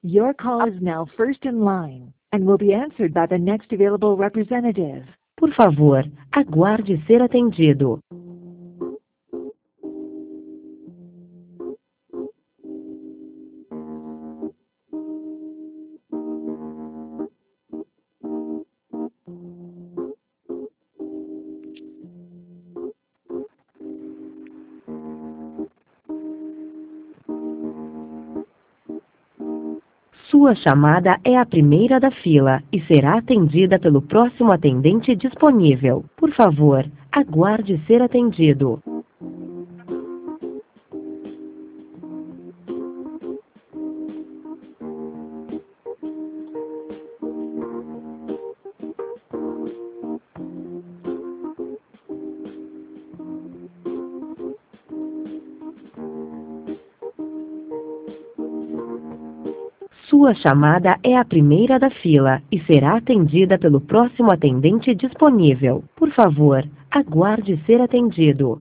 Your call is now first in line and will be answered by the next available representative. Por favor, aguarde ser atendido. Sua chamada é a primeira da fila e será atendida pelo próximo atendente disponível. Por favor, aguarde ser atendido. Sua chamada é a primeira da fila e será atendida pelo próximo atendente disponível. Por favor, aguarde ser atendido.